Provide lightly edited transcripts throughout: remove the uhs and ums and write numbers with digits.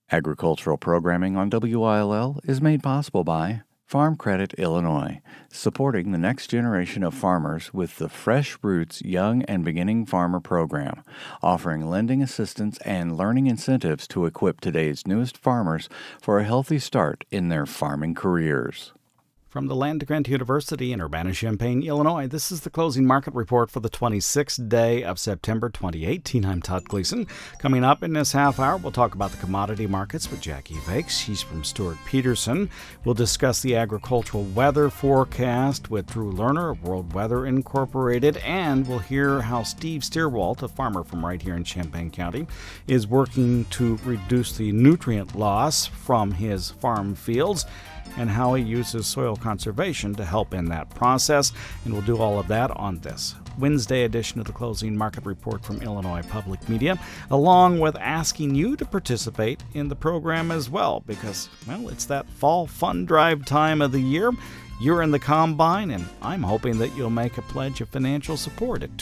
Agricultural programming on WILL is made possible by Farm Credit Illinois, supporting the next generation of farmers with the Fresh Roots Young and Beginning Farmer Program, offering lending assistance and learning incentives to equip today's newest farmers for a healthy start in their farming careers. From the Land-Grant University in Urbana-Champaign, Illinois, this is the closing market report for the 26th day of September 2018. I'm Todd Gleason. Coming up in this half hour, we'll talk about the commodity markets with Jackie Vakes. She's from Stuart Peterson. We'll discuss the agricultural weather forecast with Drew Lerner of World Weather Incorporated, and we'll hear how Steve Steerwalt, a farmer from right here in Champaign County, is working to reduce the nutrient loss from his farm fields, and how he uses soil conservation to help in that process. And we'll do all of that on this Wednesday edition of the Closing Market Report from Illinois Public Media, along with asking you to participate in the program as well, because, well, it's that fall fund drive time of the year. You're in the combine, and I'm hoping that you'll make a pledge of financial support at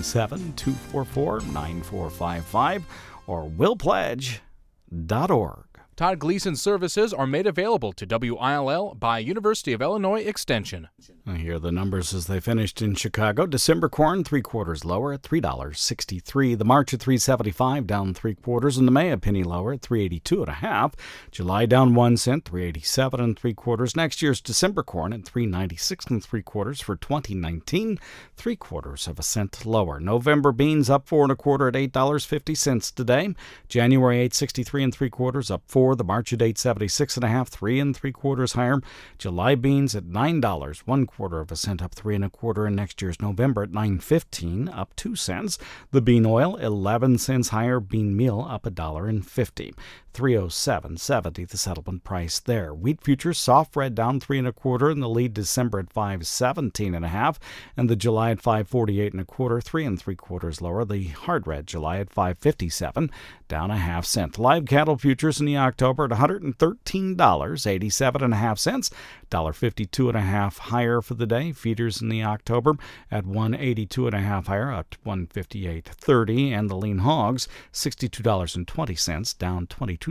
217-244-9455 or willpledge.org. Todd Gleason services are made available to WILL by University of Illinois Extension. Here are the numbers as they finished in Chicago. December corn, 3/4 lower at $3.63. The March at $3.75, down 3/4. And the May, a penny lower at $3.82 1/2. July down 1 cent, $3.87 3/4. Next year's December corn at $3.96 3/4 for 2019, 3/4 cent lower. November beans up 4 1/4 at $8.50 today. January 8.63 3/4, up 4. The March at 8.76 1/2, 3 3/4 higher. July beans at $9, 1/4 cent up 3 1/4, and next year's November at $9.15, up 2 cents. The bean oil 11 cents higher. Bean meal up $1.50. 307.70 the settlement price there. Wheat futures soft red down 3 1/4, and the lead December at 5.17 1/2, and the July at 5.48 1/4, 3 3/4 lower. The hard red July at 5.57, down 1/2 cent. Live cattle futures in the October at $113.87 1/2, $1.52 1/2 higher for the day. Feeders in the October at $182 1/2 higher, up to $158.30, and the lean hogs $62.20, down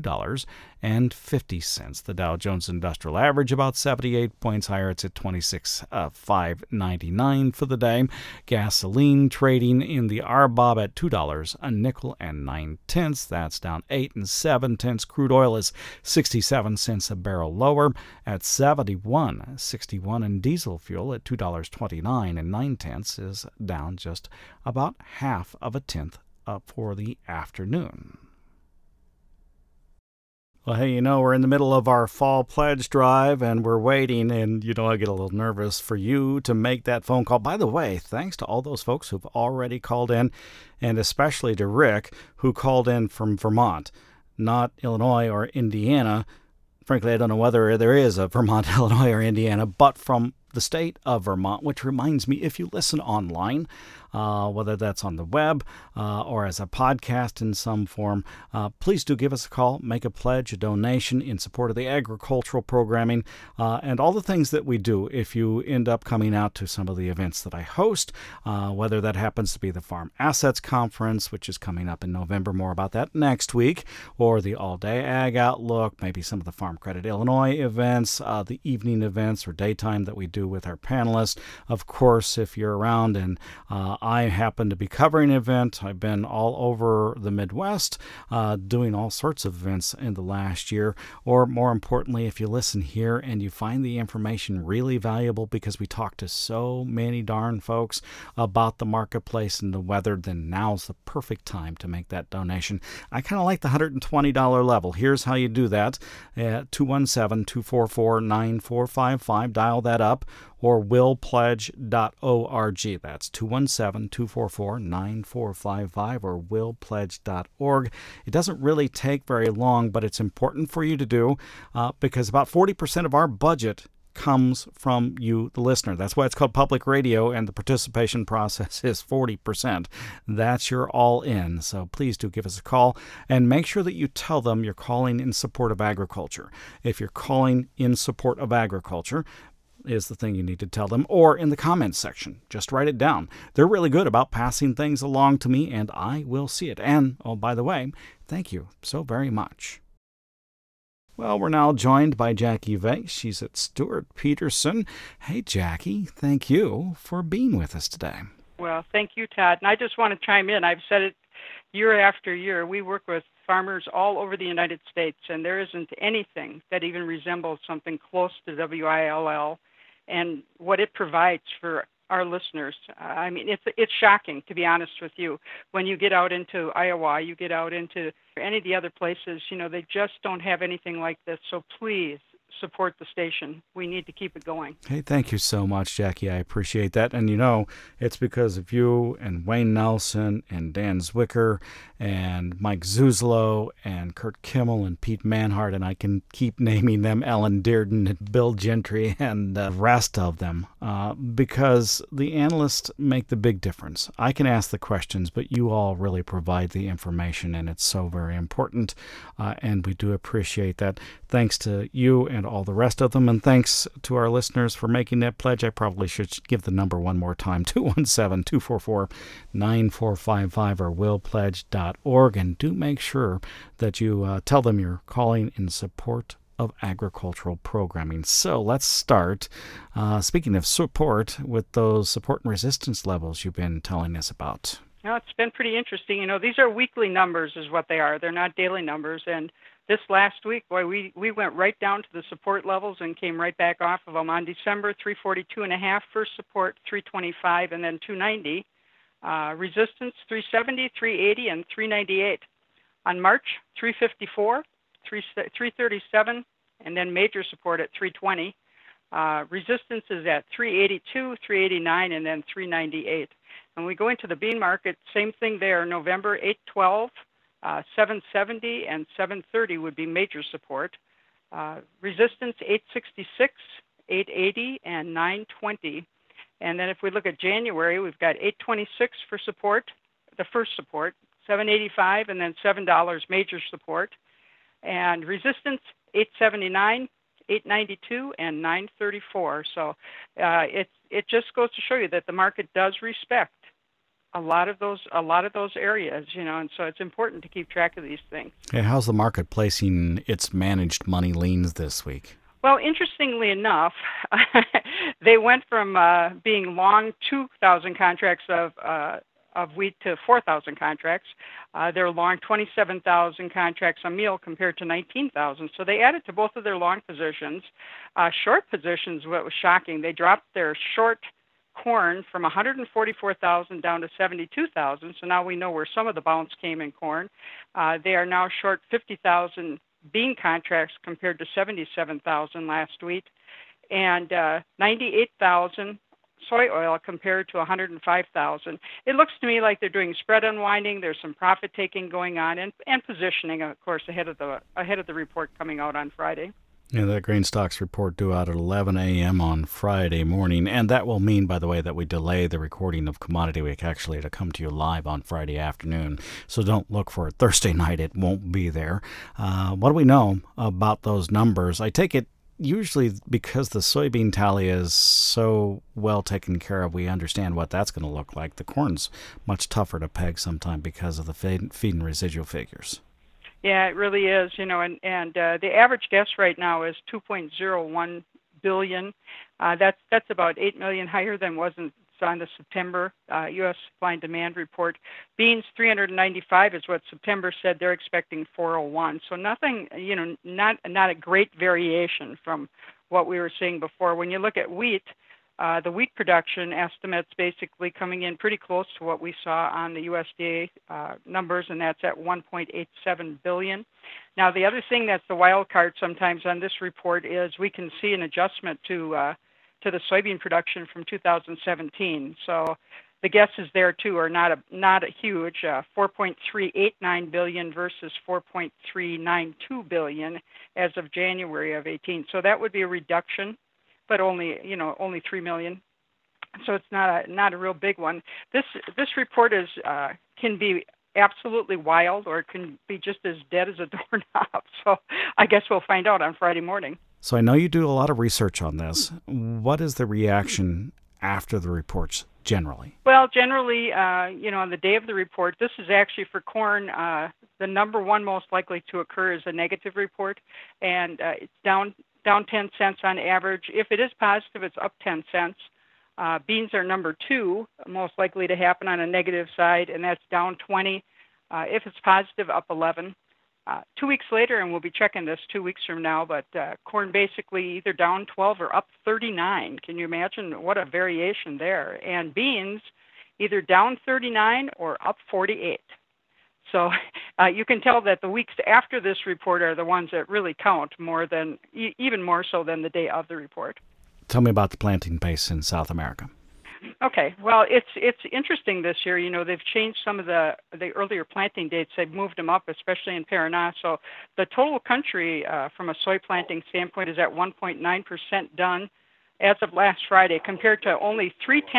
$22.50. The Dow Jones Industrial Average about 78 points higher. It's at 26,599 for the day. Gasoline trading in the RBOB at $2.09. That's down 8 7/10. Crude oil is 67 cents a barrel lower at 71.61, and diesel fuel at $2.29 9/10 is down just about 1/2 tenth for the afternoon. Well, hey, we're in the middle of our fall pledge drive, and we're waiting, and, I get a little nervous for you to make that phone call. By the way, thanks to all those folks who've already called in, and especially to Rick, who called in from Vermont, not Illinois or Indiana. Frankly, I don't know whether there is a Vermont, Illinois, or Indiana, but from the state of Vermont, which reminds me, if you listen online, whether that's on the web or as a podcast in some form, please do give us a call, make a pledge, a donation in support of the agricultural programming and all the things that we do. If you end up coming out to some of the events that I host, whether that happens to be the Farm Assets Conference, which is coming up in November, more about that next week, or the All-Day Ag Outlook, maybe some of the Farm Credit Illinois events, the evening events or daytime that we do with our panelists. Of course, if you're around and I happen to be covering an event, I've been all over the Midwest doing all sorts of events in the last year. Or more importantly, if you listen here and you find the information really valuable because we talk to so many darn folks about the marketplace and the weather, then now's the perfect time to make that donation. I kind of like the $120 level. Here's how you do that. 217-244-9455. Dial that up. Or willpledge.org. That's 217-244-9455 or willpledge.org. It doesn't really take very long, but it's important for you to do because about 40% of our budget comes from you, the listener. That's why it's called public radio, and the participation process is 40%. That's your all-in. So please do give us a call, and make sure that you tell them you're calling in support of agriculture. If you're calling in support of agriculture, is the thing you need to tell them, or in the comments section. Just write it down. They're really good about passing things along to me, and I will see it. And, oh, by the way, thank you so very much. Well, we're now joined by Jackie Vase. She's at Stewart Peterson. Hey, Jackie, thank you for being with us today. Well, thank you, Todd. And I just want to chime in. I've said it year after year. We work with farmers all over the United States, and there isn't anything that even resembles something close to WILL and what it provides for our listeners. I mean, it's shocking, to be honest with you. When you get out into Iowa, you get out into any of the other places, they just don't have anything like this. So please support the station. We need to keep it going. Hey, thank you so much, Jackie. I appreciate that. And it's because of you and Wayne Nelson and Dan Zwicker and Mike Zuzlo and Kurt Kimmel and Pete Manhart, and I can keep naming them, Ellen Dearden and Bill Gentry and the rest of them, because the analysts make the big difference. I can ask the questions, but you all really provide the information, and it's so very important, and we do appreciate that. Thanks to you and all the rest of them, and thanks to our listeners for making that pledge. I probably should give the number one more time, 217-244-9455 or willpledge.org, and do make sure that you tell them you're calling in support of agricultural programming. So let's start, speaking of support, with those support and resistance levels you've been telling us about. It's been pretty interesting. These are weekly numbers is what they are. They're not daily numbers, and this last week, boy, we went right down to the support levels and came right back off of them. On December, 342.5, first support 325, and then 290. Resistance 370, 380, and 398. On March, 354, 337, and then major support at 320. Resistance is at 382, 389, and then 398. When we go into the bean market, same thing there. November 812. 770 and 730 would be major support. Resistance 866, 880, and 920. And then if we look at January, we've got 826 for support, the first support, 785, and then $7 major support. And resistance 879, 892, and 934. So it just goes to show you that the market does respect a lot of those areas, and so it's important to keep track of these things. Hey, how's the market placing its managed money leans this week? Well, interestingly enough, they went from being long 2,000 contracts of wheat to 4,000 contracts. They're long 27,000 contracts on meal compared to 19,000. So they added to both of their long positions. Short positions, what was shocking, they dropped their short corn from 144,000 down to 72,000. So now we know where some of the bounce came in corn. They are now short 50,000 bean contracts compared to 77,000 last week, and 98,000 soy oil compared to 105,000. It looks to me like they're doing spread unwinding. There's some profit taking going on, and positioning, of course, ahead of the report coming out on Friday. Yeah, that grain stocks report due out at 11 a.m. on Friday morning, and that will mean, by the way, that we delay the recording of Commodity Week actually to come to you live on Friday afternoon. So don't look for it Thursday night. It won't be there. What do we know about those numbers? I take it usually because the soybean tally is so well taken care of, we understand what that's going to look like. The corn's much tougher to peg sometime because of the feed and residual figures. Yeah, it really is, and the average guess right now is 2.01 billion. That's about 8 million higher than was on the September U.S. supply and demand report. Beans 395 is what September said. They're expecting 401. So nothing, not a great variation from what we were seeing before. When you look at wheat, the wheat production estimates basically coming in pretty close to what we saw on the USDA numbers, and that's at 1.87 billion. Now, the other thing that's the wild card sometimes on this report is we can see an adjustment to the soybean production from 2017. So the guesses there too are not a huge 4.389 billion versus 4.392 billion as of January of 18. So that would be a reduction, but only 3 million. So it's not a real big one. This report is can be absolutely wild, or it can be just as dead as a doorknob. So I guess we'll find out on Friday morning. So I know you do a lot of research on this. What is the reaction after the reports generally? Well, generally, on the day of the report, this is actually for corn, the number one most likely to occur is a negative report, and it's down 10 cents on average. If it is positive, it's up 10 cents. Beans are number two most likely to happen on a negative side, and that's down 20. If it's positive, up 11. 2 weeks later, and we'll be checking this 2 weeks from now, but corn basically either down 12 or up 39. Can you imagine what a variation there? And beans either down 39 or up 48. So you can tell that the weeks after this report are the ones that really count more than, even more so than the day of the report. Tell me about the planting pace in South America. Okay, well, it's interesting this year. They've changed some of the earlier planting dates. They've moved them up, especially in Paraná. So the total country, from a soy planting standpoint, is at 1.9% done as of last Friday, compared to only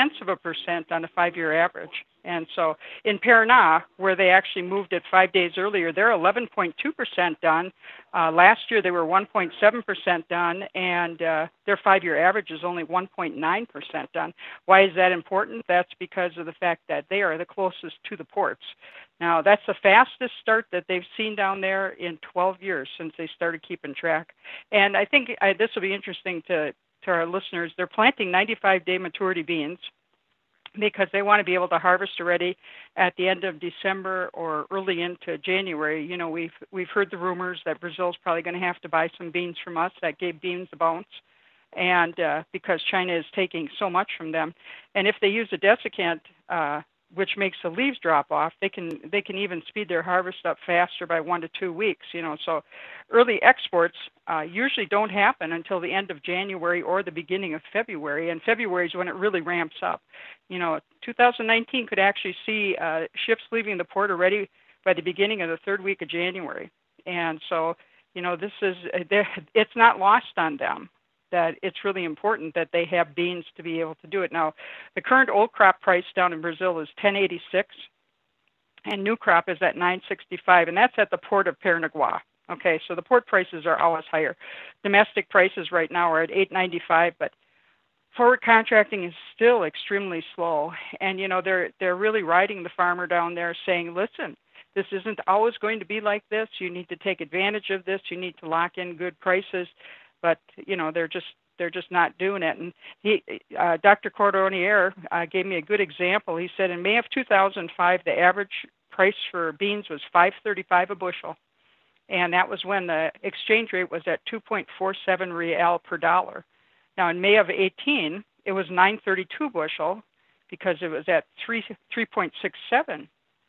0.3% on a 5-year average. And so in Paraná, where they actually moved it 5 days earlier, they're 11.2% done. Last year they were 1.7% done, and their 5-year average is only 1.9% done. Why is that important? That's because of the fact that they are the closest to the ports. Now, that's the fastest start that they've seen down there in 12 years since they started keeping track. And I think this will be interesting to our listeners. They're planting 95-day maturity beans because they want to be able to harvest already at the end of December or early into January. We've heard the rumors that Brazil's probably going to have to buy some beans from us. That gave beans a bounce, and because China is taking so much from them. And if they use a desiccant, which makes the leaves drop off, they can even speed their harvest up faster by 1 to 2 weeks. So early exports usually don't happen until the end of January or the beginning of February, and February is when it really ramps up. 2019 could actually see ships leaving the port already by the beginning of the third week of January, and so it's not lost on them that it's really important that they have beans to be able to do it. Now, the current old crop price down in Brazil is $10.86, and new crop is at $9.65, and that's at the port of Paranaguá. Okay, so the port prices are always higher. Domestic prices right now are at $8.95, but forward contracting is still extremely slow, and they're really riding the farmer down there, saying, "Listen, this isn't always going to be like this. You need to take advantage of this. You need to lock in good prices." But they're just not doing it. And Dr. Cordonnier gave me a good example. He said in May of 2005, the average price for beans was $5.35 a bushel, and that was when the exchange rate was at 2.47 real per dollar. Now in May of 18, it was $9.32 bushel because it was at 3.67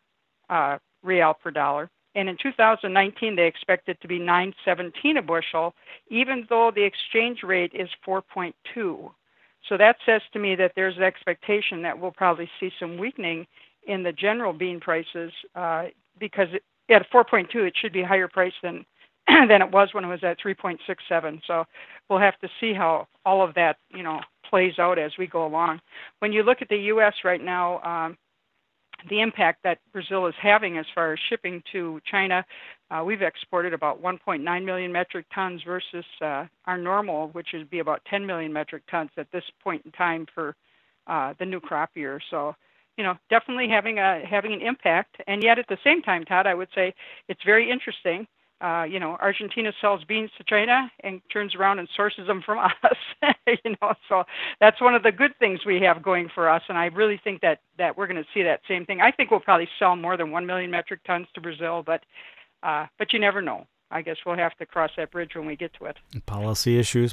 real per dollar. And in 2019, they expect it to be $9.17 a bushel, even though the exchange rate is 4.2. So that says to me that there's an expectation that we'll probably see some weakening in the general bean prices because at 4.2, it should be higher price than it was when it was at 3.67. So we'll have to see how all of that, plays out as we go along. When you look at the U.S. right now, the impact that Brazil is having as far as shipping to China, we've exported about 1.9 million metric tons versus our normal, which would be about 10 million metric tons at this point in time for the new crop year. So, definitely having an impact. And yet at the same time, Todd, I would say it's very interesting. Argentina sells beans to China and turns around and sources them from us. So that's one of the good things we have going for us. And I really think that we're going to see that same thing. I think we'll probably sell more than 1 million metric tons to Brazil, but you never know. I guess we'll have to cross that bridge when we get to it. Policy issues.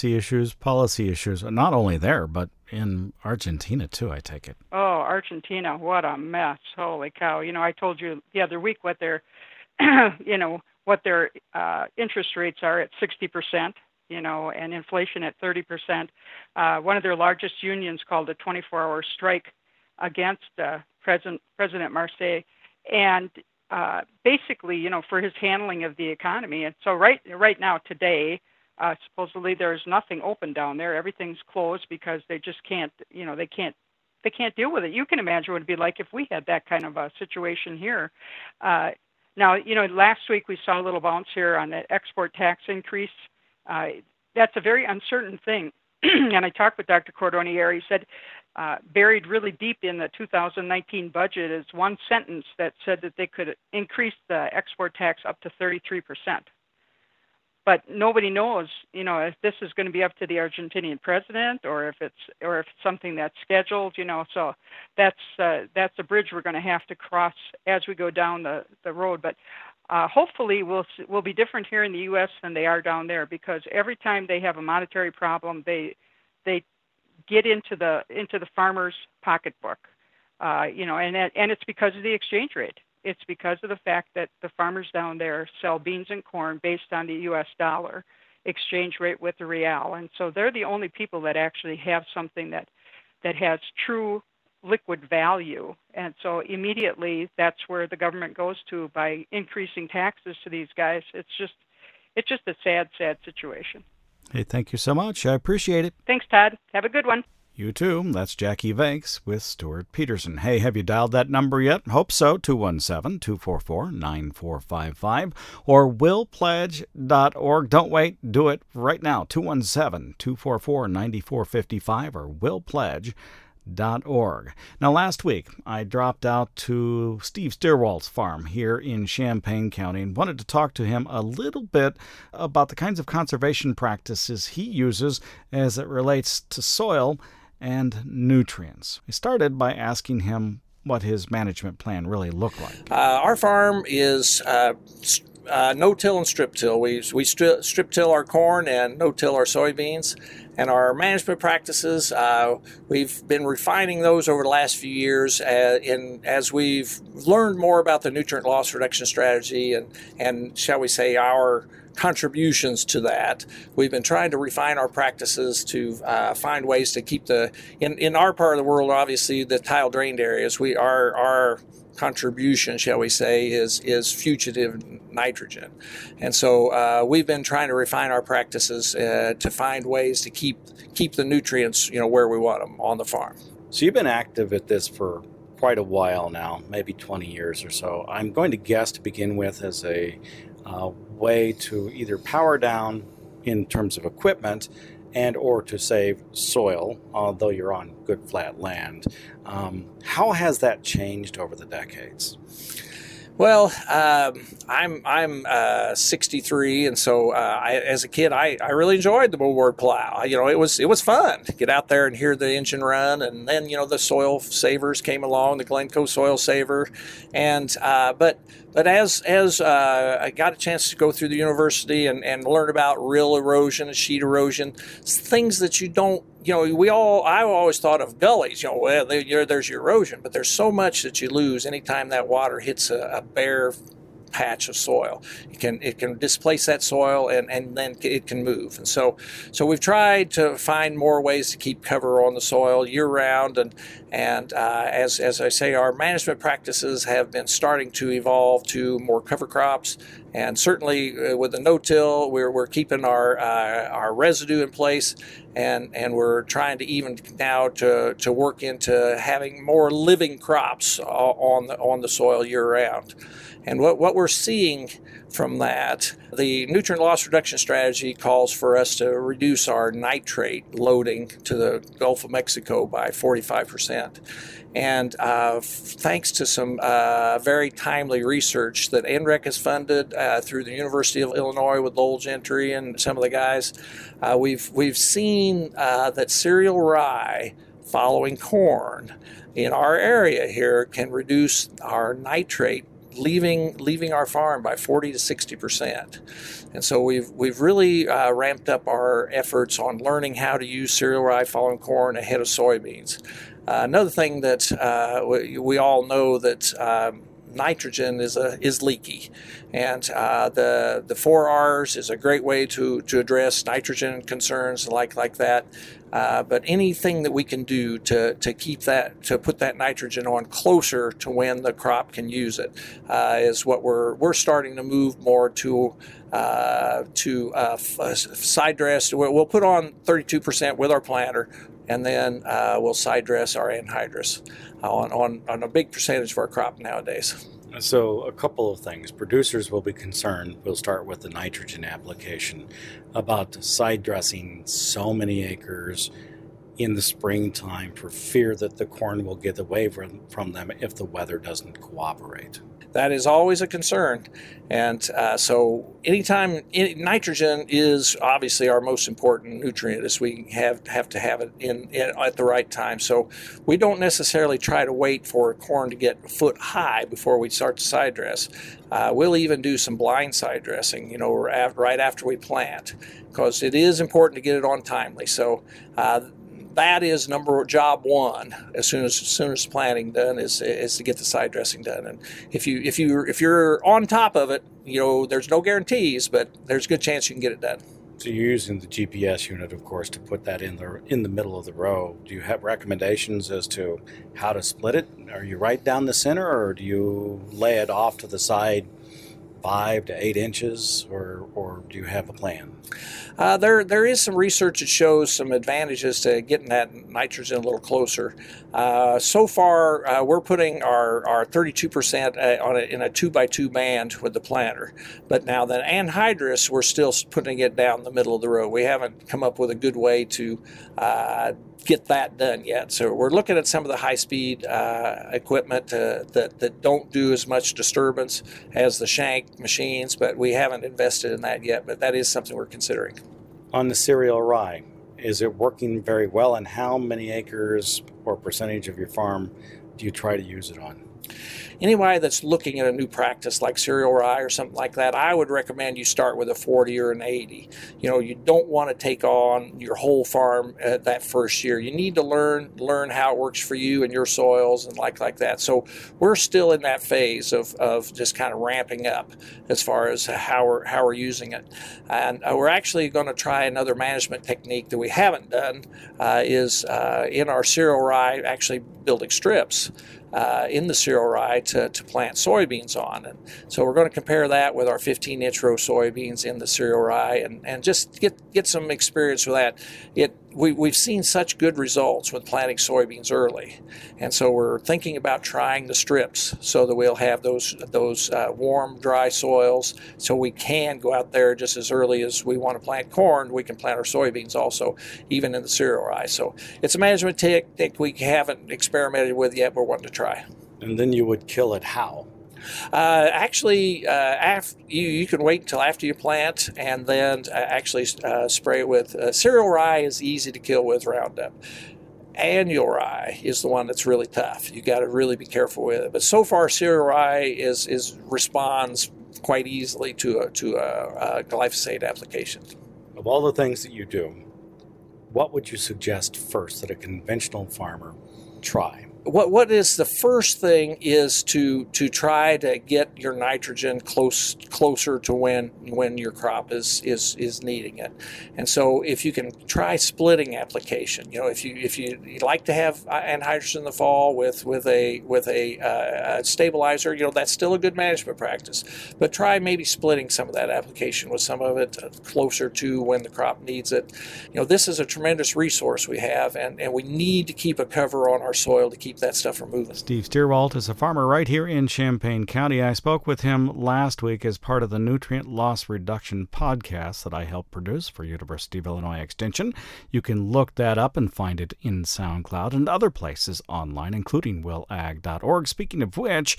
Not only there, but in Argentina, too, I take it. Oh, Argentina, what a mess. Holy cow. I told you the other week what their interest rates are at 60%, and inflation at 30%. One of their largest unions called a 24-hour strike against President Marseille, and basically, for his handling of the economy. And so right now, today, supposedly there's nothing open down there. Everything's closed because they just can't, they can't deal with it. You can imagine what it'd be like if we had that kind of a situation here. Now, last week we saw a little bounce here on the export tax increase. That's a very uncertain thing and I talked with Dr. Cordonier. He said buried really deep in the 2019 budget is one sentence that said that they could increase the export tax up to 33%. But nobody knows, if this is going to be up to the Argentinian president or if it's something that's scheduled, So that's a bridge we're going to have to cross as we go down the road. But hopefully we'll be different here in the U.S. than they are down there, because every time they have a monetary problem, they get into the farmer's pocketbook, and it's because of the exchange rate. It's because of the fact that the farmers down there sell beans and corn based on the U.S. dollar exchange rate with the real, and so they're the only people that actually have something that has true liquid value. And so immediately that's where the government goes to by increasing taxes to these guys. It's just a sad situation. Hey, thank you so much. I appreciate it. Thanks, Todd. Have a good one. You too. That's Jackie Vanks with Stuart Peterson. Hey, have you dialed that number yet? Hope so. 217-244-9455 or willpledge.org. Don't wait. Do it right now. 217-244-9455 or willpledge.org. Now, last week, I dropped out to Steve Stierwald's farm here in Champaign County and wanted to talk to him a little bit about the kinds of conservation practices he uses as it relates to soil and nutrients. I started by asking him what his management plan really looked like. Our farm is no-till and strip-till. We strip-till our corn and no-till our soybeans. And our management practices, we've been refining those over the last few years as we've learned more about the nutrient loss reduction strategy and shall we say, our contributions to that. We've been trying to refine our practices to find ways to keep in our part of the world, obviously, the tile drained areas, our contribution, shall we say, is fugitive nitrogen. And so we've been trying to refine our practices to find ways to keep the nutrients, where we want them on the farm. So you've been active at this for quite a while now, maybe 20 years or so. I'm going to guess to begin with as a way to either power down in terms of equipment and or to save soil, although you're on good flat land. How has that changed over the decades? Well, I'm 63, and so as a kid, I really enjoyed the moldboard plow. It was fun to get out there and hear the engine run, and then the soil savers came along, the Glencoe soil saver, and but as I got a chance to go through the university and learn about rill erosion and sheet erosion, things that you don't. I always thought of gullies, there's your erosion, but there's so much that you lose anytime that water hits a bare patch of soil. It can displace that soil and then it can move. And so we've tried to find more ways to keep cover on the soil year round. And as I say, our management practices have been starting to evolve to more cover crops. And certainly with the no-till, we're keeping our residue in place, and we're trying to even now to work into having more living crops on the soil year round. And what we're seeing from that, the nutrient loss reduction strategy calls for us to reduce our nitrate loading to the Gulf of Mexico by 45%. And thanks to some very timely research that NREC has funded through the University of Illinois with Lowell Gentry and some of the guys, we've seen that cereal rye following corn in our area here can reduce our nitrate leaving our farm by 40 to 60%. And so we've really ramped up our efforts on learning how to use cereal rye following corn ahead of soybeans. Another thing that we all know that nitrogen is leaky, and the 4 R's is a great way to address nitrogen concerns like that. But anything that we can do to keep that, to put that nitrogen on closer to when the crop can use it, is what we're starting to move more to side dress. We'll put on 32% with our planter, and then we'll side dress our anhydrous on a big percentage of our crop nowadays. So a couple of things. Producers will be concerned, we'll start with the nitrogen application, about side dressing so many acres in the springtime for fear that the corn will get away from them if the weather doesn't cooperate. That is always a concern. And so anytime nitrogen is obviously our most important nutrient, as we have to have it in at the right time. So we don't necessarily try to wait for corn to get a foot high before we start to side dress. We'll even do some blind side dressing, right after we plant, because it is important to get it on timely. So that is job one. As soon as planting done is to get the side dressing done. And if you're on top of it, there's no guarantees, but there's a good chance you can get it done. So you're using the GPS unit, of course, to put that in the middle of the row. Do you have recommendations as to how to split it? Are you right down the center, or do you lay it off to the side 5 to 8 inches, or do you have a plan? There is some research that shows some advantages to getting that nitrogen a little closer. So far, we're putting our 32% on it in a 2x2 band with the planter. But now the anhydrous, we're still putting it down the middle of the row. We haven't come up with a good way to get that done yet. So we're looking at some of the high-speed equipment that don't do as much disturbance as the shank machines, but we haven't invested in that yet. But that is something we're considering. On the cereal rye, is it working very well, and how many acres or percentage of your farm do you try to use it on? Anybody that's looking at a new practice like cereal rye or something like that, I would recommend you start with a 40 or an 80. You don't want to take on your whole farm that first year. You need to learn how it works for you and your soils and like that. So we're still in that phase of just kind of ramping up as far as how we're using it. And we're actually going to try another management technique that we haven't done is in our cereal rye, actually building strips in the cereal rye to plant soybeans on. And so we're going to compare that with our 15-inch row soybeans in the cereal rye and just get some experience with that. We've seen such good results with planting soybeans early. And so we're thinking about trying the strips so that we'll have those warm, dry soils so we can go out there just as early as we want to plant corn. We can plant our soybeans also, even in the cereal rye. So it's a management technique we haven't experimented with yet, but we're wanting to try. And then you would kill it how? You can wait until after you plant and then actually spray it with cereal rye is easy to kill with Roundup. Annual rye is the one that's really tough. You got to really be careful with it. But so far, cereal rye responds quite easily to a glyphosate application. Of all the things that you do, what would you suggest first that a conventional farmer try? What is the first thing is to try to get your nitrogen closer to when your crop is needing it. And so if you can try splitting application, if you like to have anhydrous in the fall with a stabilizer, that's still a good management practice. But try maybe splitting some of that application with some of it closer to when the crop needs it. This is a tremendous resource we have, and we need to keep a cover on our soil to keep that stuff from moving. Steve Stierwalt is a farmer right here in Champaign County. I spoke with him last week as part of the Nutrient Loss Reduction podcast that I helped produce for University of Illinois Extension. You can look that up and find it in SoundCloud and other places online, including willag.org. Speaking of which,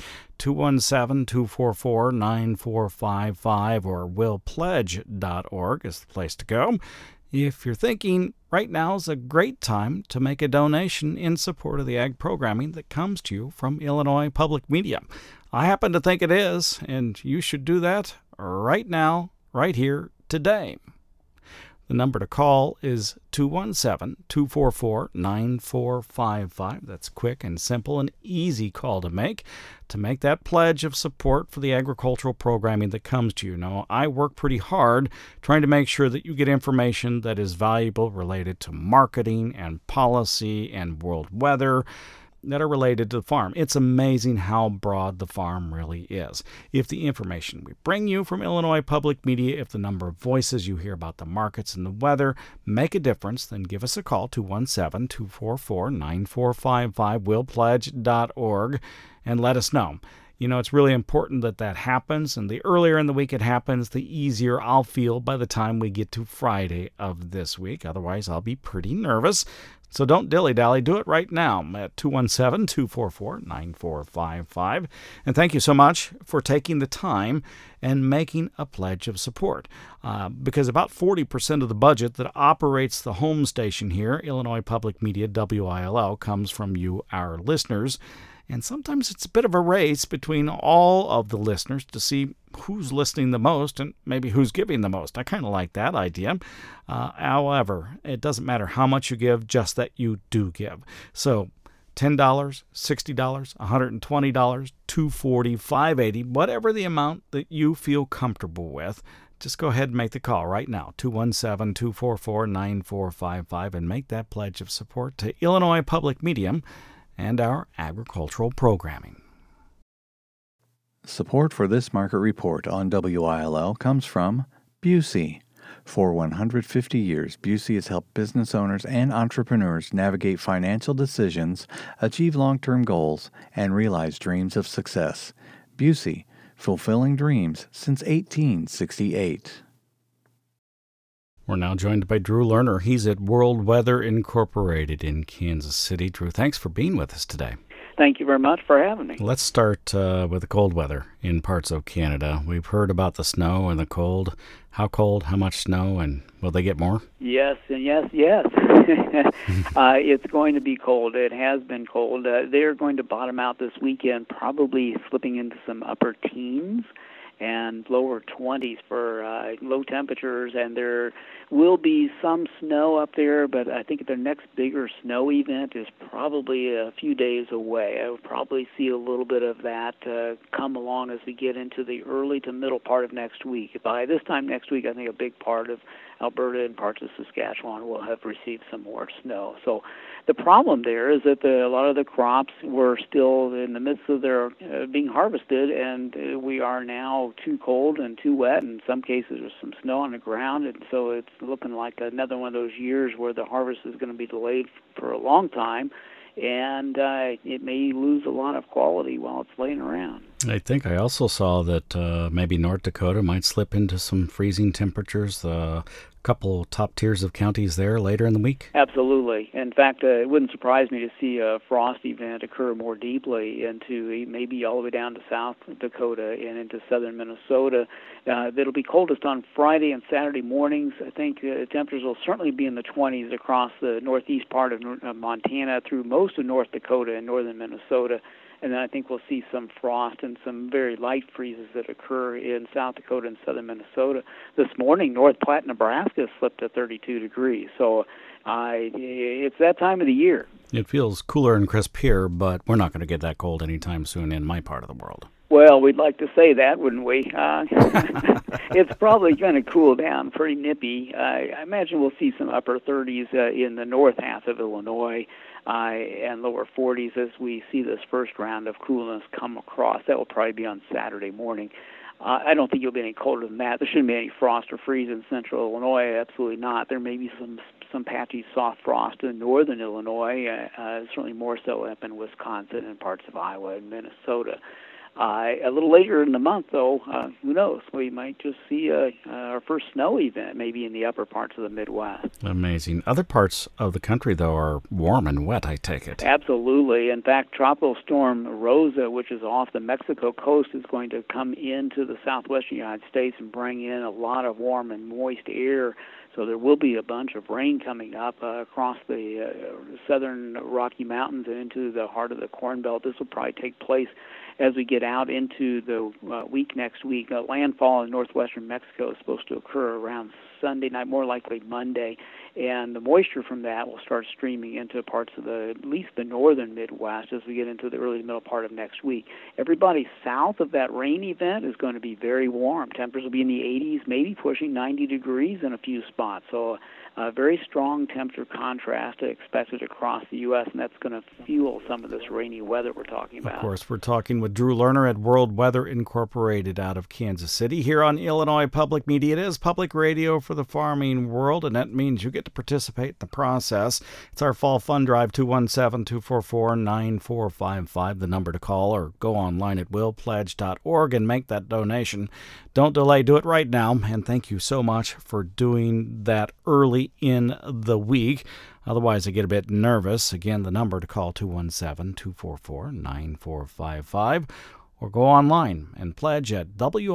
217-244-9455 or willpledge.org is the place to go. If you're thinking right now is a great time to make a donation in support of the ag programming that comes to you from Illinois Public Media. I happen to think it is, and you should do that right now, right here, today. The number to call is 217-244-9455. That's quick and simple, an easy call to make that pledge of support for the agricultural programming that comes to you. Now, I work pretty hard trying to make sure that you get information that is valuable related to marketing and policy and world weather. that are related to the farm. It's amazing how broad the farm really is. If the information we bring you from Illinois Public Media, if the number of voices you hear about the markets and the weather make a difference, then give us a call, 217-244-9455, willpledge.org, and let us know. You know, it's really important that happens, and the earlier in the week it happens, the easier I'll feel by the time we get to Friday of this week. Otherwise, I'll be pretty nervous. So don't dilly-dally. Do it right now at 217-244-9455. And thank you so much for taking the time and making a pledge of support. Because about 40% of the budget that operates the home station here, Illinois Public Media, WILL, comes from you, our listeners. And sometimes it's a bit of a race between all of the listeners to see who's listening the most and maybe who's giving the most. I kind of like that idea. However, it doesn't matter how much you give, just that you do give. So $10, $60, $120, $240, $580, whatever the amount that you feel comfortable with, just go ahead and make the call right now, 217-244-9455, and make that pledge of support to Illinois Public Media and our agricultural programming. Support for this market report on WILL comes from Busey. For 150 years, Busey has helped business owners and entrepreneurs navigate financial decisions, achieve long-term goals, and realize dreams of success. Busey, fulfilling dreams since 1868. We're now joined by Drew Lerner. He's at World Weather Incorporated in Kansas City. Drew, thanks for being with us today. Thank you very much for having me. Let's start with the cold weather in parts of Canada. We've heard about the snow and the cold. How cold, how much snow, and will they get more? Yes, and yes. It's going to be cold. It has been cold. They're going to bottom out this weekend, probably slipping into some upper teens and lower 20s for low temperatures, and there will be some snow up there, but I think their next bigger snow event is probably a few days away. I will probably see a little bit of that come along as we get into the early to middle part of next week. By this time next week, I think a big part of Alberta and parts of Saskatchewan will have received some more snow. So the problem there is that a lot of the crops were still in the midst of their being harvested, and we are now too cold and too wet. In some cases, there's some snow on the ground, and so it's looking like another one of those years where the harvest is going to be delayed for a long time, and it may lose a lot of quality while it's laying around. I think I also saw that maybe North Dakota might slip into some freezing temperatures. Couple top tiers of counties there later in the week? Absolutely. In fact, it wouldn't surprise me to see a frost event occur more deeply into maybe all the way down to South Dakota and into southern Minnesota. It'll be coldest on Friday and Saturday mornings. I think temperatures will certainly be in the 20s across the northeast part of Montana through most of North Dakota and northern Minnesota. And then I think we'll see some frost and some very light freezes that occur in South Dakota and southern Minnesota. This morning, North Platte, Nebraska slipped to 32 degrees. So it's that time of the year. It feels cooler and crisp here, but we're not going to get that cold anytime soon in my part of the world. Well, we'd like to say that, wouldn't we? It's probably going to cool down pretty nippy. I imagine we'll see some upper 30s in the north half of Illinois and lower 40s as we see this first round of coolness come across. That will probably be on Saturday morning. I don't think you'll be any colder than that. There shouldn't be any frost or freeze in central Illinois. Absolutely not. There may be some patchy soft frost in northern Illinois, certainly more so up in Wisconsin and parts of Iowa and Minnesota. A little later in the month, though, who knows? We might just see our first snow event, maybe in the upper parts of the Midwest. Amazing. Other parts of the country, though, are warm and wet, I take it. Absolutely. In fact, Tropical Storm Rosa, which is off the Mexico coast, is going to come into the southwestern United States and bring in a lot of warm and moist air. So there will be a bunch of rain coming up across the southern Rocky Mountains and into the heart of the Corn Belt. This will probably take place as we get out into the week next week. Landfall in northwestern Mexico is supposed to occur around Sunday night, more likely Monday. And the moisture from that will start streaming into parts of at least the northern Midwest as we get into the early to middle part of next week. Everybody south of that rain event is going to be very warm. Temperatures will be in the 80s, maybe pushing 90 degrees in a few spots. So a very strong temperature contrast expected across the U.S., and that's going to fuel some of this rainy weather we're talking about. Of course, we're talking with Drew Lerner at World Weather Incorporated out of Kansas City. Here on Illinois Public Media, it is public radio for the farming world, and that means you get to participate in the process. It's our Fall Fund Drive, 217-244-9455, the number to call, or go online at willpledge.org and make that donation. Don't delay, do it right now, and thank you so much for doing that early in the week. Otherwise, I get a bit nervous. Again, the number to call, 217-244-9455, or go online and pledge at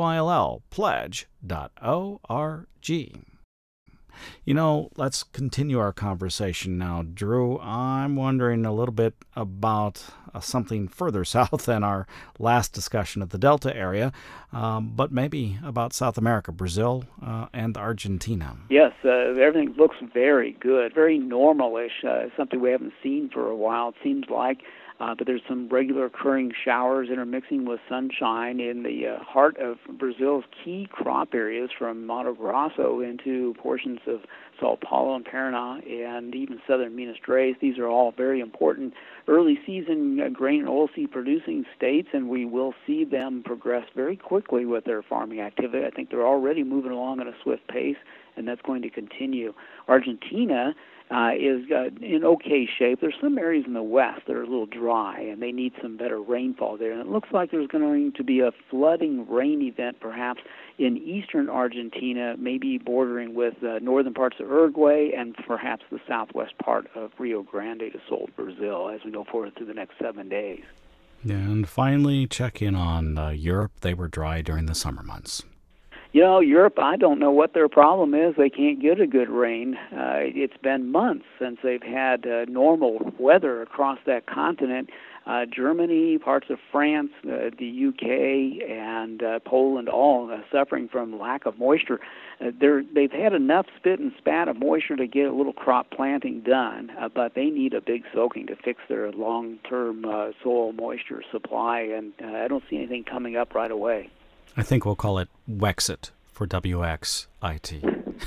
willpledge.org. You know, let's continue our conversation now, Drew. I'm wondering a little bit about something further south than our last discussion of the Delta area, but maybe about South America, Brazil, and Argentina. Yes, everything looks very good, very normal-ish, something we haven't seen for a while, it seems like. But there's some regular occurring showers intermixing with sunshine in the heart of Brazil's key crop areas from Mato Grosso into portions of Sao Paulo and Paraná and even southern Minas Gerais. These are all very important early season grain and oilseed producing states, and we will see them progress very quickly with their farming activity. I think they're already moving along at a swift pace, and that's going to continue. Argentina is in okay shape. There's some areas in the west that are a little dry, and they need some better rainfall there. And it looks like there's going to be a flooding rain event perhaps in eastern Argentina, maybe bordering with northern parts of Uruguay and perhaps the southwest part of Rio Grande do Sul, Brazil, as we go forward through the next 7 days. And finally, check in on Europe. They were dry during the summer months. You know, Europe, I don't know what their problem is. They can't get a good rain. It's been months since they've had normal weather across that continent. Germany, parts of France, the UK, and Poland, all suffering from lack of moisture. They've had enough spit and spat of moisture to get a little crop planting done, but they need a big soaking to fix their long-term soil moisture supply, and I don't see anything coming up right away. I think we'll call it Wexit for WXIT.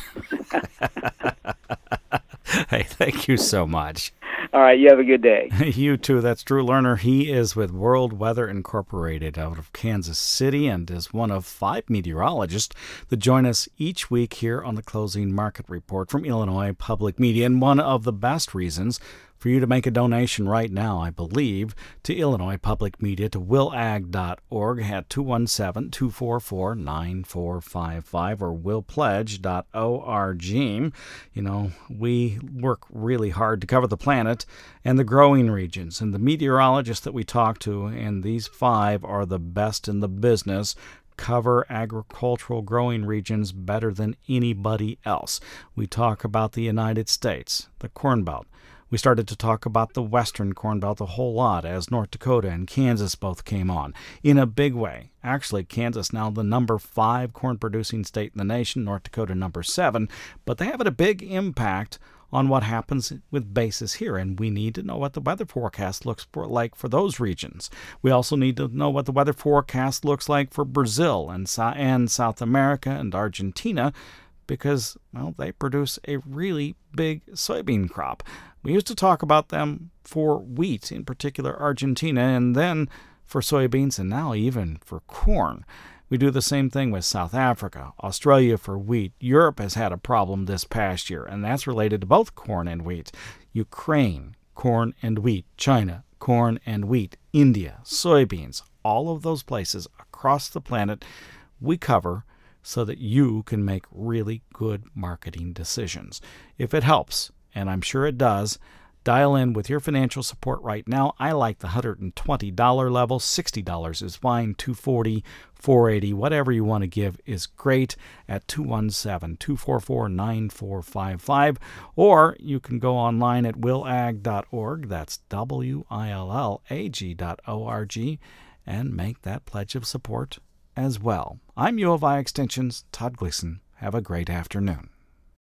Hey, thank you so much. All right, you have a good day. You too. That's Drew Lerner. He is with World Weather Incorporated out of Kansas City and is one of 5 meteorologists that join us each week here on the Closing Market Report from Illinois Public Media. And one of the best reasons for you to make a donation right now, I believe, to Illinois Public Media, to willag.org at 217-244-9455 or willpledge.org. You know, we work really hard to cover the planet and the growing regions. And the meteorologists that we talk to, and these 5 are the best in the business, cover agricultural growing regions better than anybody else. We talk about the United States, the Corn Belt. We started to talk about the Western Corn Belt a whole lot as North Dakota and Kansas both came on in a big way. Actually, Kansas now the number 5 corn-producing state in the nation, North Dakota number 7, but they have a big impact on what happens with basis here, and we need to know what the weather forecast looks like for those regions. We also need to know what the weather forecast looks like for Brazil and South America and Argentina, because, well, they produce a really big soybean crop. We used to talk about them for wheat, in particular Argentina, and then for soybeans, and now even for corn. We do the same thing with South Africa, Australia for wheat. Europe has had a problem this past year, and that's related to both corn and wheat. Ukraine, corn and wheat. China, corn and wheat. India, soybeans. All of those places across the planet we cover so that you can make really good marketing decisions. If it helps, and I'm sure it does, dial in with your financial support right now. I like the $120 level. $60 is fine. $240, $480, whatever you want to give is great at 217-244-9455. Or you can go online at willag.org. That's willag.org, and make that pledge of support as well. I'm U of I Extension's Todd Gleason. Have a great afternoon.